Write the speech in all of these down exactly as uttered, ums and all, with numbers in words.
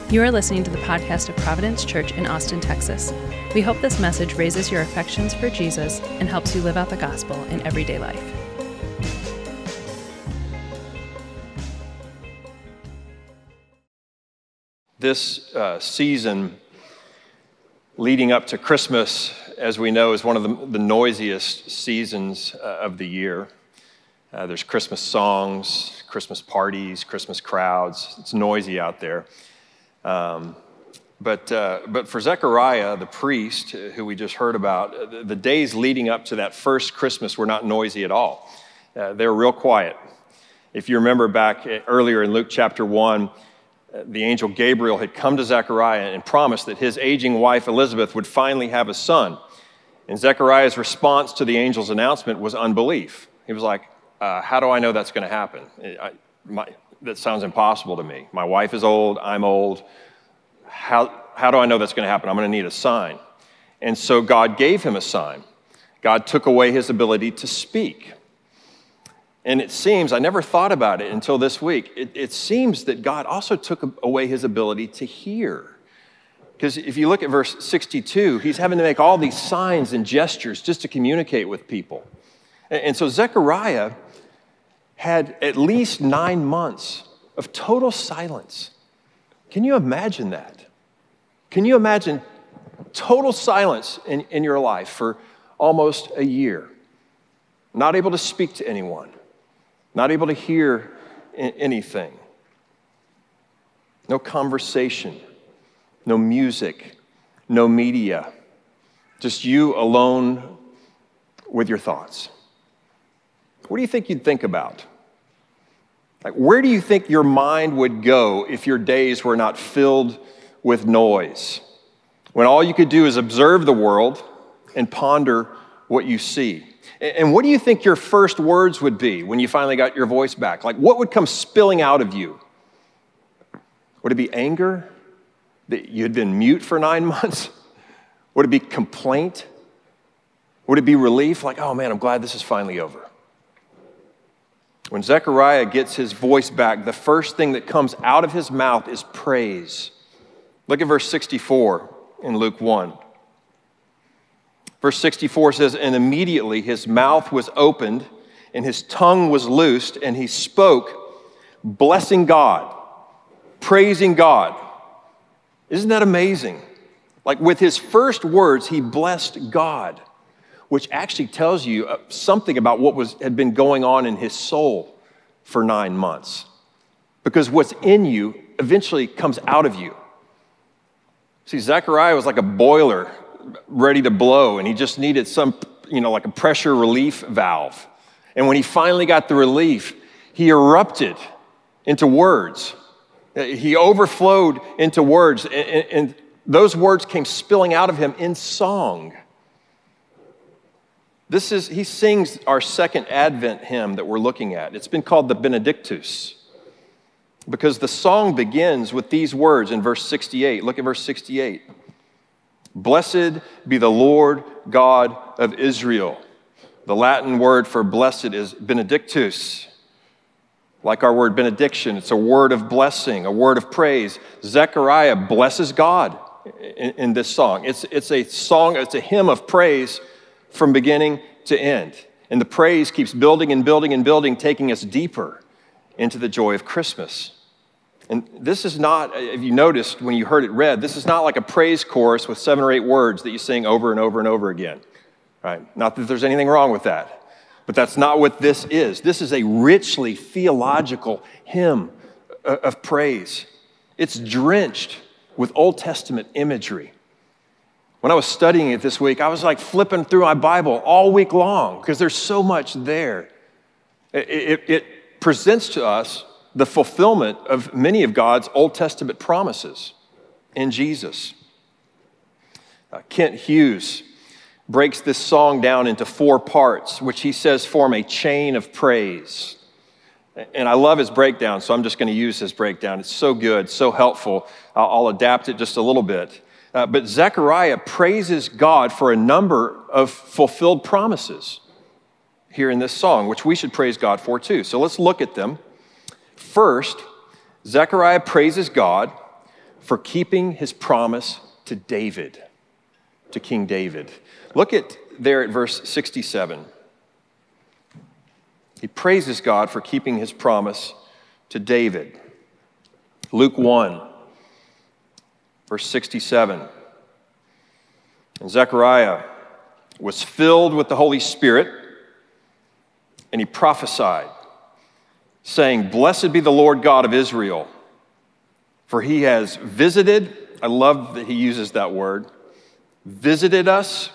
You are listening to the podcast of Providence Church in Austin, Texas. We hope this message raises your affections for Jesus and helps you live out the gospel in everyday life. This uh, season leading up to Christmas, as we know, is one of the, the noisiest seasons uh, of the year. Uh, there's Christmas songs, Christmas parties, Christmas crowds. It's noisy out there. Um, but uh, but for Zechariah, the priest, who we just heard about, the, the days leading up to that first Christmas were not noisy at all. Uh, they were real quiet. If you remember back earlier in Luke chapter one, the angel Gabriel had come to Zechariah and promised that his aging wife Elizabeth would finally have a son. And Zechariah's response to the angel's announcement was unbelief. He was like, uh, how do I know that's going to happen? I, my, that sounds impossible to me. My wife is old, I'm old. How, how do I know that's going to happen? I'm going to need a sign. And so God gave him a sign. God took away his ability to speak. And it seems, I never thought about it until this week, it, it seems that God also took away his ability to hear. Because if you look at verse sixty-two, he's having to make all these signs and gestures just to communicate with people. And, and so Zechariah had at least nine months of total silence. Can you imagine that? Can you imagine total silence in, in your life for almost a year? Not able to speak to anyone. Not able to hear anything. No conversation. No music. No media. Just you alone with your thoughts. What do you think you'd think about? Like, where do you think your mind would go if your days were not filled with noise? When all you could do is observe the world and ponder what you see. And what do you think your first words would be when you finally got your voice back? Like, what would come spilling out of you? Would it be anger that you had been mute for nine months? Would it be complaint? Would it be relief? Like, oh man, I'm glad this is finally over. When Zechariah gets his voice back, the first thing that comes out of his mouth is praise. Look at verse sixty-four in Luke one. Verse sixty-four says, and immediately his mouth was opened and his tongue was loosed and he spoke, blessing God, praising God. Isn't that amazing? Like with his first words, he blessed God, which actually tells you something about what was had been going on in his soul for nine months. Because what's in you eventually comes out of you. See, Zechariah was like a boiler ready to blow, and he just needed some, you know, like a pressure relief valve. And when he finally got the relief, he erupted into words. He overflowed into words, and, and those words came spilling out of him in song. This is, he sings our second Advent hymn that we're looking at. It's been called the Benedictus, because the song begins with these words in verse sixty-eight. Look at verse sixty-eight. Blessed be the Lord God of Israel. The Latin word for blessed is benedictus. Like our word benediction, it's a word of blessing, a word of praise. Zechariah blesses God in, in this song. It's, it's a song, it's a hymn of praise from beginning to end. And the praise keeps building and building and building, taking us deeper into the joy of Christmas. And this is not, if you noticed when you heard it read, this is not like a praise chorus with seven or eight words that you sing over and over and over again, right? Not that there's anything wrong with that, but that's not what this is. This is a richly theological hymn of praise. It's drenched with Old Testament imagery. When I was studying it this week, I was like flipping through my Bible all week long because there's so much there. It, it, it presents to us the fulfillment of many of God's Old Testament promises in Jesus. Uh, Kent Hughes breaks this song down into four parts, which he says form a chain of praise. And I love his breakdown, so I'm just going to use his breakdown. It's so good, so helpful. I'll, I'll adapt it just a little bit. Uh, but Zechariah praises God for a number of fulfilled promises here in this song, which we should praise God for too. So let's look at them. First, Zechariah praises God for keeping his promise to David, to King David. Look at there at verse sixty-seven. He praises God for keeping his promise to David. Luke one, verse sixty-seven. And Zechariah was filled with the Holy Spirit, and he prophesied, saying, "Blessed be the Lord God of Israel, for he has visited," I love that he uses that word, "visited us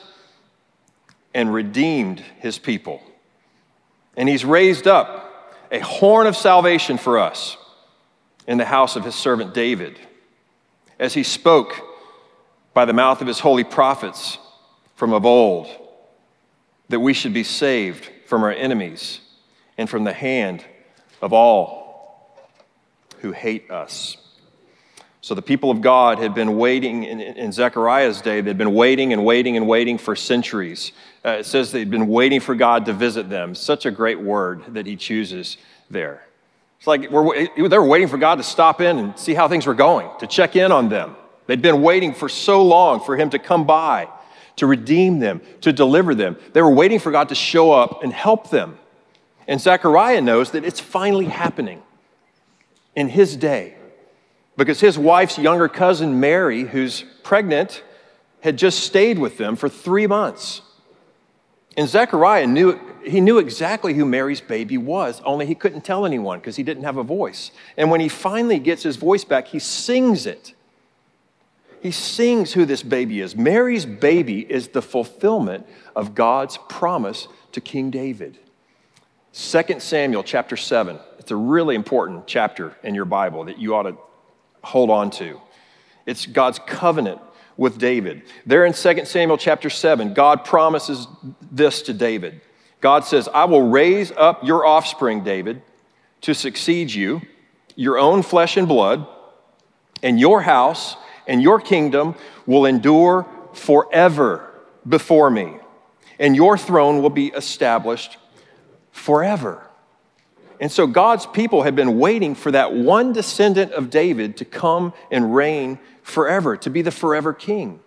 and redeemed his people. And he's raised up a horn of salvation for us in the house of his servant David, as he spoke by the mouth of his holy prophets from of old, that we should be saved from our enemies and from the hand of all who hate us." So the people of God had been waiting in, in Zechariah's day. They'd been waiting and waiting and waiting for centuries. Uh, it says they'd been waiting for God to visit them. Such a great word that he chooses there. It's like we're, they were waiting for God to stop in and see how things were going, to check in on them. They'd been waiting for so long for him to come by, to redeem them, to deliver them. They were waiting for God to show up and help them. And Zechariah knows that it's finally happening in his day, because his wife's younger cousin, Mary, who's pregnant, had just stayed with them for three months. And Zechariah knew, he knew exactly who Mary's baby was, only he couldn't tell anyone because he didn't have a voice. And when he finally gets his voice back, he sings it. He sings who this baby is. Mary's baby is the fulfillment of God's promise to King David. Second Samuel chapter seven. It's a really important chapter in your Bible that you ought to hold on to. It's God's covenant with David. There in Second Samuel chapter seven, God promises this to David. God says, "I will raise up your offspring, David, to succeed you, your own flesh and blood, and your house and your kingdom will endure forever before me, and your throne will be established forever." And so God's people had been waiting for that one descendant of David to come and reign forever, to be the forever king.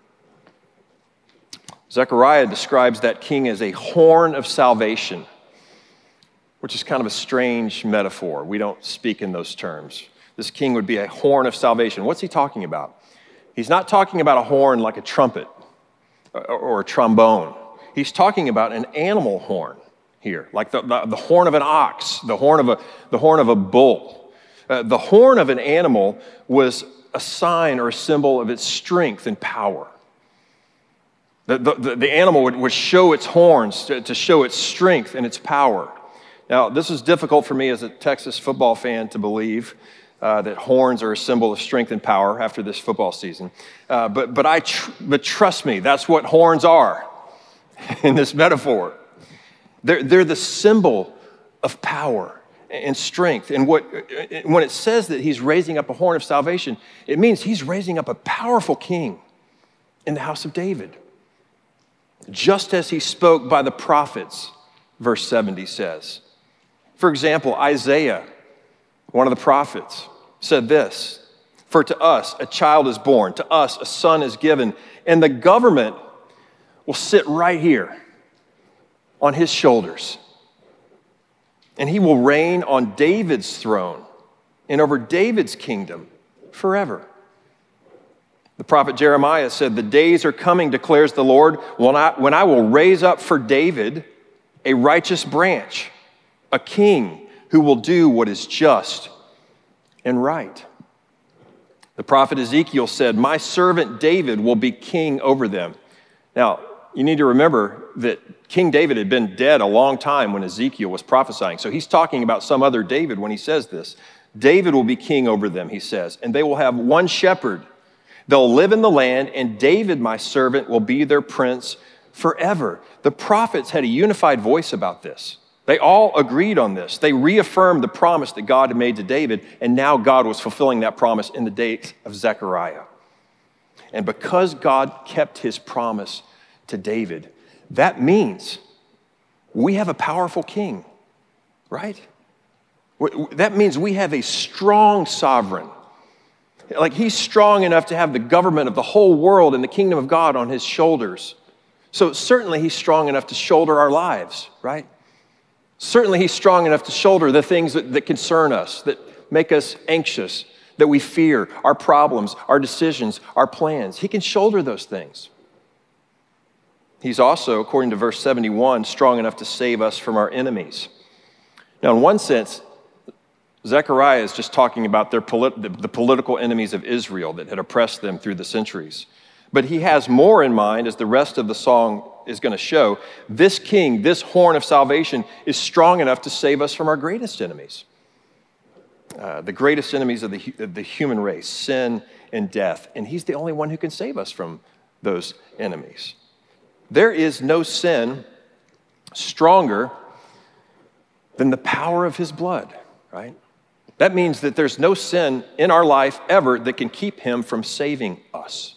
Zechariah describes that king as a horn of salvation, which is kind of a strange metaphor. We don't speak in those terms. This king would be a horn of salvation. What's he talking about? He's not talking about a horn like a trumpet or a trombone. He's talking about an animal horn here, like the, the, the horn of an ox, the horn of a, the horn of a bull. Uh, the horn of an animal was a sign or a symbol of its strength and power. The, the, the animal would, would show its horns to, to show its strength and its power. Now, this is difficult for me as a Texas football fan to believe uh, that horns are a symbol of strength and power after this football season. Uh, but, but, I tr- but trust me, that's what horns are in this metaphor. They're, they're the symbol of power and strength. And what, when it says that he's raising up a horn of salvation, it means he's raising up a powerful king in the house of David. Just as he spoke by the prophets, verse seventy says. For example, Isaiah, one of the prophets, said this, "For to us a child is born, to us a son is given, and the government will sit right here on his shoulders. And he will reign on David's throne and over David's kingdom forever." The prophet Jeremiah said, "The days are coming, declares the Lord, when I, when I will raise up for David a righteous branch, a king who will do what is just and right." The prophet Ezekiel said, "My servant David will be king over them." Now, you need to remember that King David had been dead a long time when Ezekiel was prophesying. So he's talking about some other David when he says this. David will be king over them, he says, and they will have one shepherd. They'll live in the land, and David, my servant, will be their prince forever. The prophets had a unified voice about this. They all agreed on this. They reaffirmed the promise that God had made to David, and now God was fulfilling that promise in the days of Zechariah. And because God kept his promise to David, that means we have a powerful king, right? That means we have a strong sovereign. Like he's strong enough to have the government of the whole world and the kingdom of God on his shoulders. So certainly he's strong enough to shoulder our lives, right? Certainly he's strong enough to shoulder the things that, that concern us, that make us anxious, that we fear, our problems, our decisions, our plans. He can shoulder those things. He's also, according to verse seventy-one, strong enough to save us from our enemies. Now, in one sense, Zechariah is just talking about their polit- the, the political enemies of Israel that had oppressed them through the centuries. But he has more in mind, as the rest of the song is going to show. This king, this horn of salvation, is strong enough to save us from our greatest enemies. Uh, the greatest enemies of the, of the human race, sin and death. And he's the only one who can save us from those enemies. There is no sin stronger than the power of his blood, right? That means that there's no sin in our life ever that can keep him from saving us.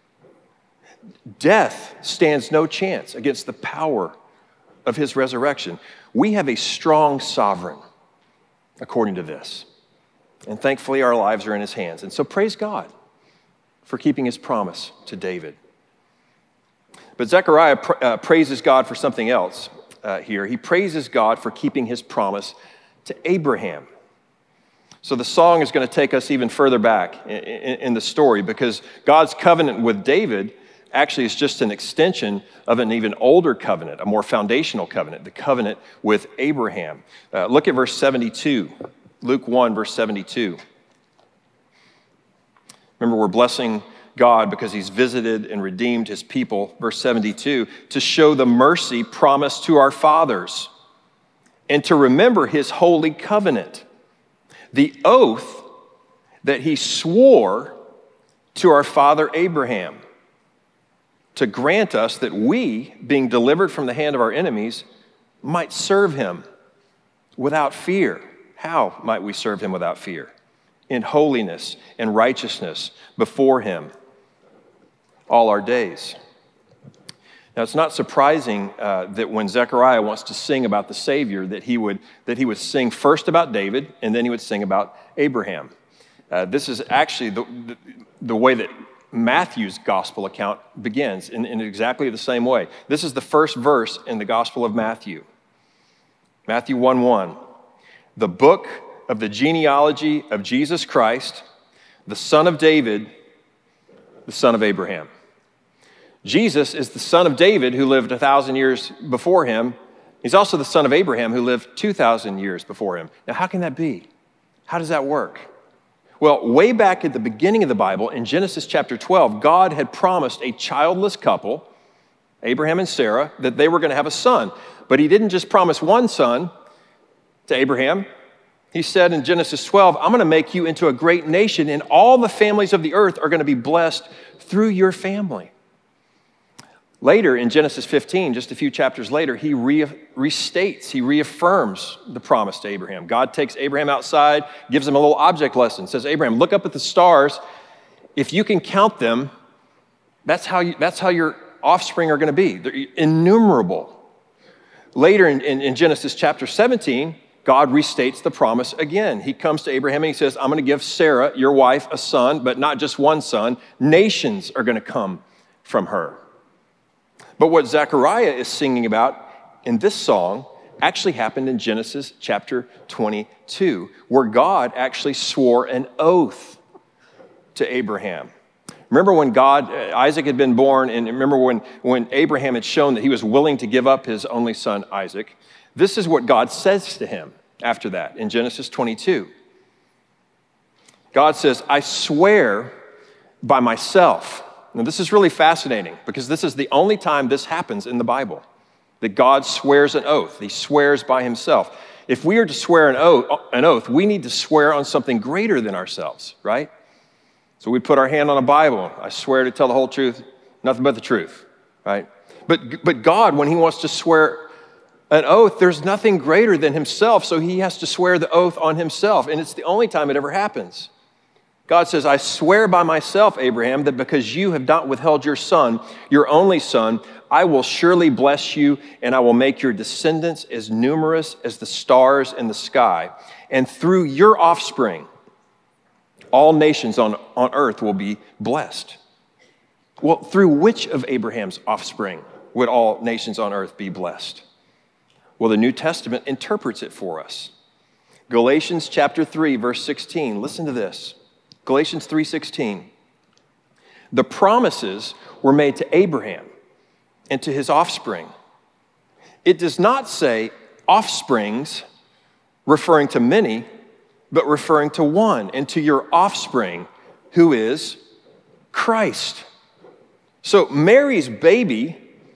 Death stands no chance against the power of his resurrection. We have a strong sovereign, according to this. And thankfully, our lives are in his hands. And so praise God for keeping his promise to David. But Zechariah pr- uh, praises God for something else uh, here. He praises God for keeping his promise to Abraham. So the song is going to take us even further back in, in, in the story, because God's covenant with David actually is just an extension of an even older covenant, a more foundational covenant, the covenant with Abraham. Uh, look at verse seventy-two, Luke one, verse seventy-two. Remember, we're blessing God because he's visited and redeemed his people, verse seventy-two, to show the mercy promised to our fathers and to remember his holy covenant, the oath that he swore to our father Abraham, to grant us that we, being delivered from the hand of our enemies, might serve him without fear. How might we serve him without fear? In holiness and righteousness before him all our days. Now, it's not surprising uh, that when Zechariah wants to sing about the Savior, that he would that he would sing first about David, and then he would sing about Abraham. Uh, this is actually the, the, the way that Matthew's gospel account begins, in, in exactly the same way. This is the first verse in the Gospel of Matthew. Matthew one one. The book of the genealogy of Jesus Christ, the son of David, the son of Abraham. Jesus is the son of David who lived a thousand years before him. He's also the son of Abraham who lived two thousand years before him. Now, how can that be? How does that work? Well, way back at the beginning of the Bible, in Genesis chapter twelve, God had promised a childless couple, Abraham and Sarah, that they were going to have a son. But he didn't just promise one son to Abraham. He said in Genesis twelve, I'm going to make you into a great nation, and all the families of the earth are going to be blessed through your family. Later in Genesis fifteen, just a few chapters later, he re- restates, he reaffirms the promise to Abraham. God takes Abraham outside, gives him a little object lesson, says, Abraham, look up at the stars. If you can count them, that's how you, that's how your offspring are going to be. They're innumerable. Later in, in, in Genesis chapter seventeen, God restates the promise again. He comes to Abraham and he says, I'm going to give Sarah, your wife, a son, but not just one son. Nations are going to come from her. But what Zechariah is singing about in this song actually happened in Genesis chapter twenty-two, where God actually swore an oath to Abraham. Remember when God, Isaac had been born, and remember when, when Abraham had shown that he was willing to give up his only son, Isaac. This is what God says to him after that in Genesis twenty-two. God says, I swear by myself. Now, this is really fascinating because this is the only time this happens in the Bible, that God swears an oath. He swears by himself. If we are to swear an oath, an oath, we need to swear on something greater than ourselves, right? So we put our hand on a Bible. I swear to tell the whole truth, nothing but the truth, right? But, but God, when he wants to swear an oath, there's nothing greater than himself, so he has to swear the oath on himself, and it's the only time it ever happens. God says, I swear by myself, Abraham, that because you have not withheld your son, your only son, I will surely bless you, and I will make your descendants as numerous as the stars in the sky. And through your offspring, all nations on, on earth will be blessed. Well, through which of Abraham's offspring would all nations on earth be blessed? Well, the New Testament interprets it for us. Galatians chapter three, verse sixteen, listen to this. Galatians three sixteen. The promises were made to Abraham and to his offspring. It does not say offsprings, referring to many, but referring to one, and to your offspring, who is Christ. So Mary's baby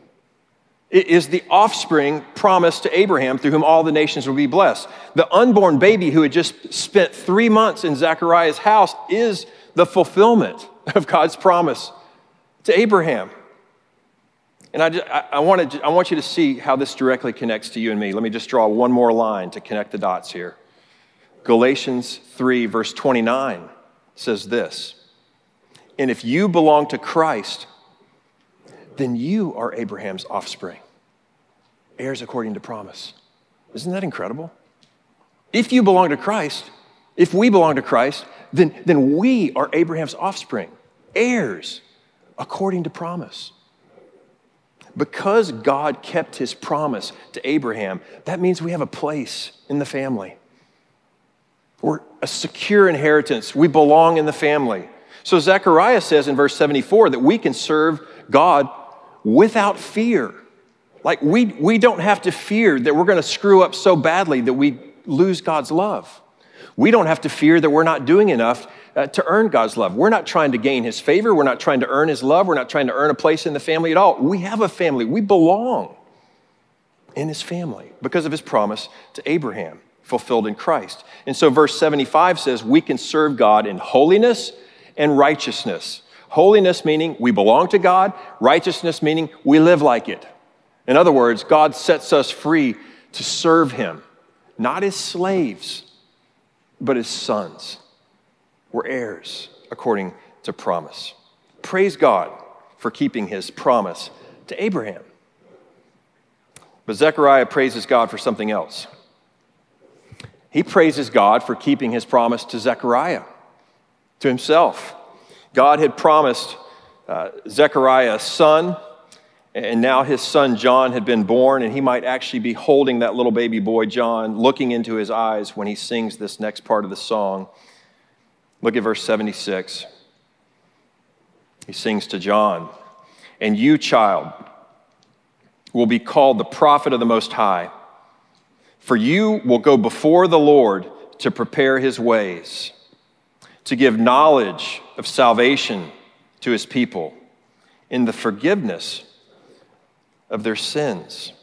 is the offspring promised to Abraham, through whom all the nations will be blessed. The unborn baby who had just spent three months in Zechariah's house is the fulfillment of God's promise to Abraham. And I, just, I, I, wanted, I want you to see how this directly connects to you and me. Let me just draw one more line to connect the dots here. Galatians three, verse twenty-nine says this, and if you belong to Christ, then you are Abraham's offspring, heirs according to promise. Isn't that incredible? If you belong to Christ, if we belong to Christ, then, then we are Abraham's offspring, heirs according to promise. Because God kept his promise to Abraham, that means we have a place in the family. We're a secure inheritance. We belong in the family. So Zechariah says in verse seventy-four that we can serve God without fear. Like we, we don't have to fear that we're going to screw up so badly that we lose God's love. We don't have to fear that we're not doing enough uh, to earn God's love. We're not trying to gain his favor. We're not trying to earn his love. We're not trying to earn a place in the family at all. We have a family. We belong in his family because of his promise to Abraham, fulfilled in Christ. And so verse seventy-five says we can serve God in holiness and righteousness. Holiness meaning we belong to God. Righteousness meaning we live like it. In other words, God sets us free to serve him, not as slaves, but as sons. We're heirs according to promise. Praise God for keeping his promise to Abraham. But Zechariah praises God for something else. He praises God for keeping his promise to Zechariah, to himself. God had promised uh, Zechariah a son, and now his son John had been born, and he might actually be holding that little baby boy John, looking into his eyes when he sings this next part of the song. Look at verse seventy-six. He sings to John, and you, child, will be called the prophet of the Most High, for you will go before the Lord to prepare his ways, to give knowledge of salvation to his people in the forgiveness of their sins.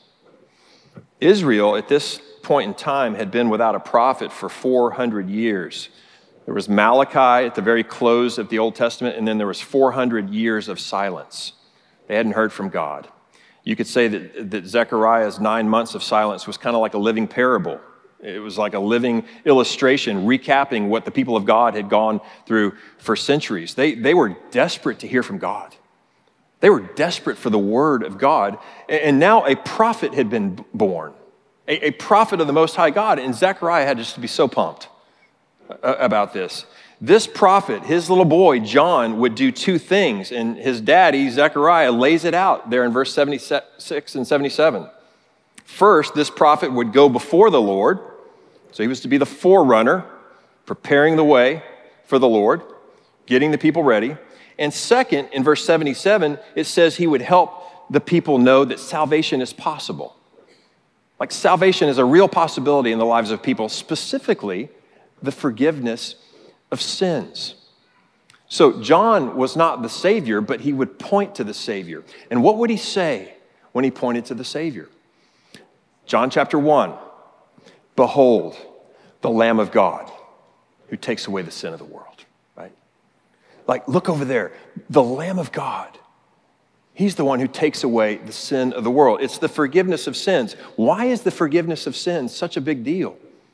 Israel at this point in time had been without a prophet for four hundred years. There was Malachi at the very close of the Old Testament, and then there was four hundred years of silence. They hadn't heard from God. You could say that, that Zechariah's nine months of silence was kind of like a living parable. It was like a living illustration, recapping what the people of God had gone through for centuries. They, they were desperate to hear from God. They were desperate for the word of God. And now a prophet had been born, a, a prophet of the Most High God. And Zechariah had just to be so pumped about this. This prophet, his little boy, John, would do two things. And his daddy, Zechariah, lays it out there in verse seventy-six and seventy-seven. First, this prophet would go before the Lord. So he was to be the forerunner, preparing the way for the Lord, getting the people ready. And second, in verse seventy-seven, it says he would help the people know that salvation is possible. Like salvation is a real possibility in the lives of people, specifically the forgiveness of sins. So John was not the Savior, but he would point to the Savior. And what would he say when he pointed to the Savior? John chapter one, behold, the Lamb of God who takes away the sin of the world, right? Like, look over there, the Lamb of God. He's the one who takes away the sin of the world. It's the forgiveness of sins. Why is the forgiveness of sins such a big deal?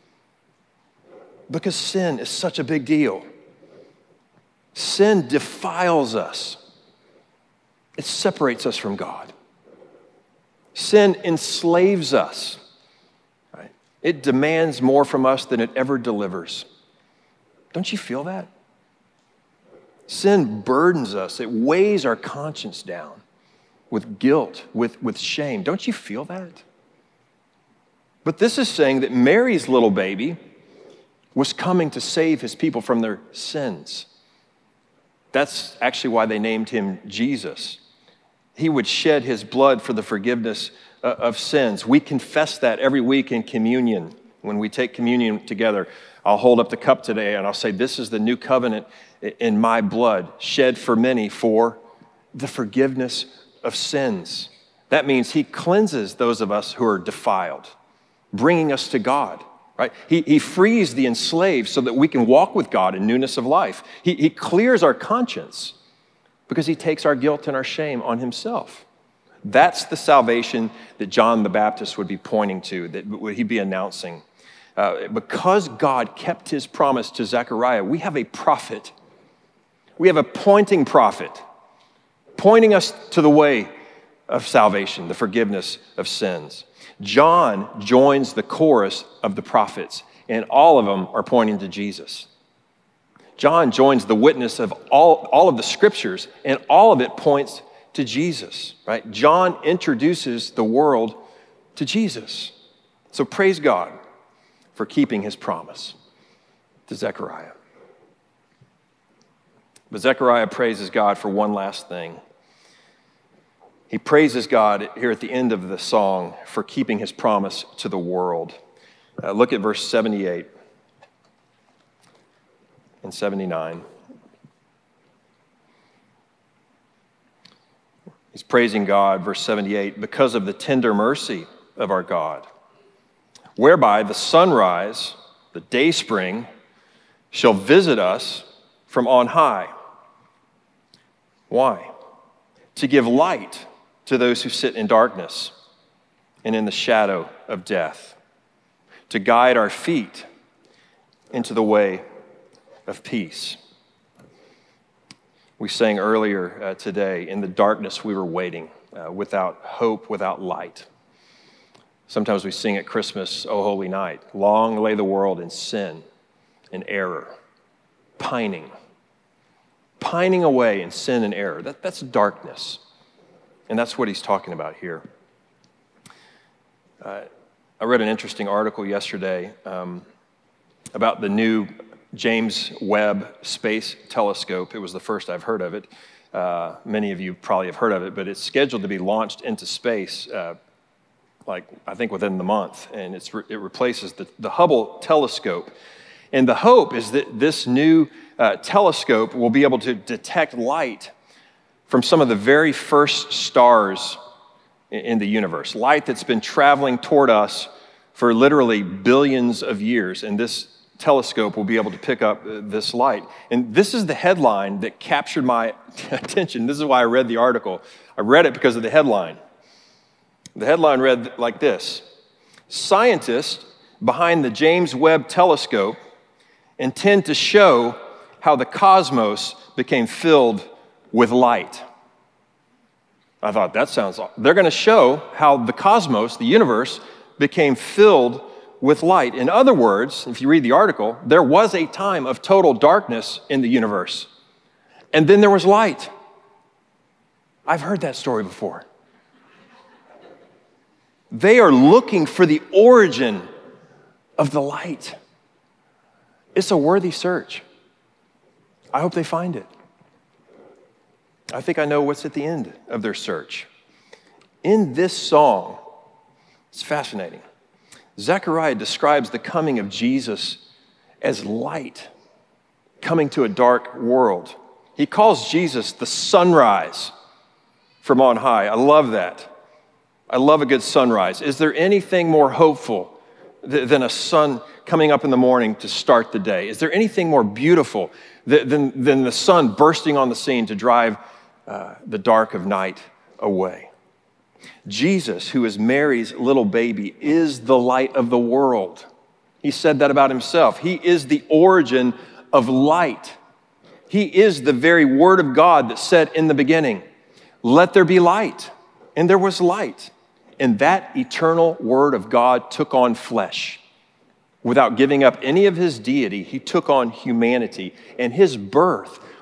Because sin is such a big deal. Sin defiles us. It separates us from God. Sin enslaves us. Right? It demands more from us than it ever delivers. Don't you feel that? Sin burdens us. It weighs our conscience down with guilt, with, with shame. Don't you feel that? But this is saying that Mary's little baby was coming to save his people from their sins. That's actually why they named him Jesus. He would shed his blood for the forgiveness of sins. We confess that every week in communion. When we take communion together, I'll hold up the cup today and I'll say, this is the new covenant in my blood, shed for many for the forgiveness of sins. That means he cleanses those of us who are defiled, bringing us to God, right? He, he frees the enslaved so that we can walk with God in newness of life. He, he clears our conscience because he takes our guilt and our shame on himself. That's the salvation that John the Baptist would be pointing to, that would he be announcing. Uh, because God kept his promise to Zechariah, we have a prophet. We have a pointing prophet, pointing us to the way of salvation, the forgiveness of sins. John joins the chorus of the prophets, and all of them are pointing to Jesus. John joins the witness of all, all of the scriptures, and all of it points to Jesus, right? John introduces the world to Jesus. So praise God for keeping his promise to Zechariah. But Zechariah praises God for one last thing. He praises God here at the end of the song for keeping his promise to the world. Uh, look at verse seventy-eight and seventy-nine. He's praising God, verse seventy-eight, because of the tender mercy of our God, whereby the sunrise, the dayspring, shall visit us from on high. Why? To give light to those who sit in darkness and in the shadow of death, to guide our feet into the way of peace. We sang earlier uh, today, in the darkness we were waiting, uh, without hope, without light. Sometimes we sing at Christmas, O Holy Night, long lay the world in sin and error, pining, pining away in sin and error. That, that's darkness. And that's what he's talking about here. Uh, I read an interesting article yesterday um, about the new James Webb Space Telescope. It was the first I've heard of it. Uh, many of you probably have heard of it, but it's scheduled to be launched into space, uh, like I think within the month, and it's re- it replaces the, the Hubble telescope. And the hope is that this new uh, telescope will be able to detect light from some of the very first stars in, in the universe, light that's been traveling toward us for literally billions of years, and this telescope will be able to pick up this light. And this is the headline that captured my attention. This is why I read the article. I read it because of the headline. The headline read like this: scientists behind the James Webb Telescope intend to show how the cosmos became filled with light. I thought, that sounds, they're going to show how the cosmos, the universe, became filled with light. In other words, if you read the article, there was a time of total darkness in the universe, and then there was light. I've heard that story before. They are looking for the origin of the light. It's a worthy search. I hope they find it. I think I know what's at the end of their search. In this song, it's fascinating. Zechariah describes the coming of Jesus as light coming to a dark world. He calls Jesus the sunrise from on high. I love that. I love a good sunrise. Is there anything more hopeful than a sun coming up in the morning to start the day? Is there anything more beautiful than, than the sun bursting on the scene to drive uh, the dark of night away? Jesus, who is Mary's little baby, is the light of the world. He said that about himself. He is the origin of light. He is the very word of God that said in the beginning, "Let there be light." And there was light. And that eternal word of God took on flesh. Without giving up any of his deity, he took on humanity. And his birth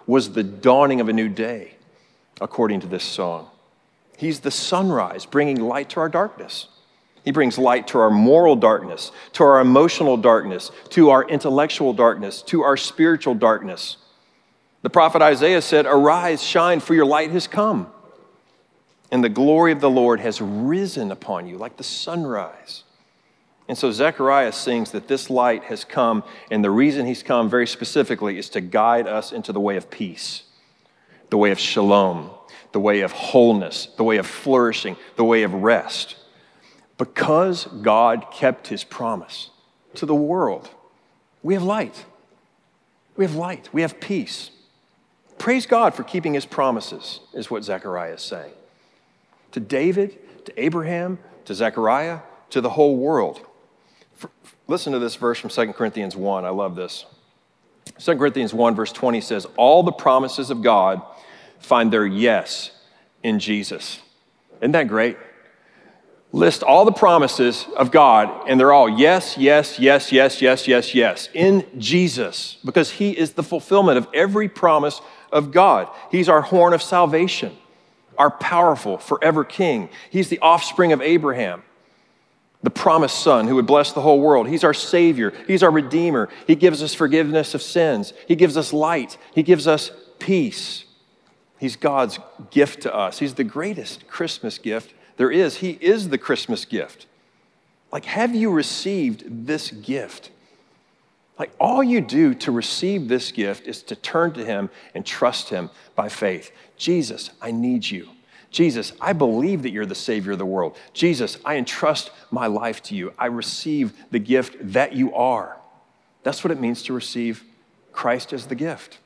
was the dawning of a new day, according to this song. He's the sunrise, bringing light to our darkness. He brings light to our moral darkness, to our emotional darkness, to our intellectual darkness, to our spiritual darkness. The prophet Isaiah said, "Arise, shine, for your light has come, and the glory of the Lord has risen upon you like the sunrise." And so Zechariah sings that this light has come, and the reason he's come very specifically is to guide us into the way of peace, the way of shalom, the way of wholeness, the way of flourishing, the way of rest. Because God kept his promise to the world, we have light. We have light. We have peace. Praise God for keeping his promises, is what Zechariah is saying. To David, to Abraham, to Zechariah, to the whole world. For, listen to this verse from Second Corinthians one. I love this. Second Corinthians one, verse twenty says, "All the promises of God find their yes in Jesus." Isn't that great? List all the promises of God, and they're all yes, yes, yes, yes, yes, yes, yes, in Jesus, because he is the fulfillment of every promise of God. He's our horn of salvation, our powerful, forever King. He's the offspring of Abraham, the promised son who would bless the whole world. He's our Savior. He's our Redeemer. He gives us forgiveness of sins. He gives us light. He gives us peace. He's God's gift to us. He's the greatest Christmas gift there is. He is the Christmas gift. Like, have you received this gift? Like, all you do to receive this gift is to turn to him and trust him by faith. Jesus, I need you. Jesus, I believe that you're the Savior of the world. Jesus, I entrust my life to you. I receive the gift that you are. That's what it means to receive Christ as the gift.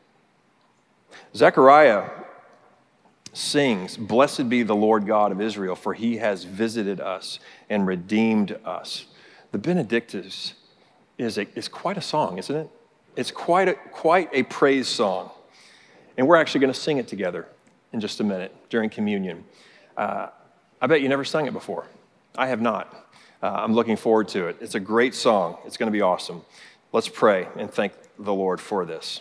Zechariah sings, "Blessed be the Lord God of Israel, for he has visited us and redeemed us." The Benedictus is, a, is quite a song, isn't it? It's quite a, quite a praise song. And we're actually going to sing it together in just a minute during communion. Uh, I bet you never sung it before. I have not. Uh, I'm looking forward to it. It's a great song. It's going to be awesome. Let's pray and thank the Lord for this.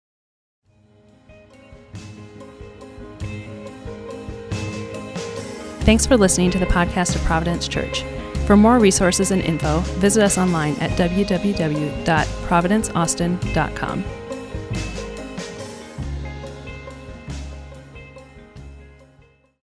Thanks for listening to the podcast of Providence Church. For more resources and info, visit us online at w w w dot providence austin dot com.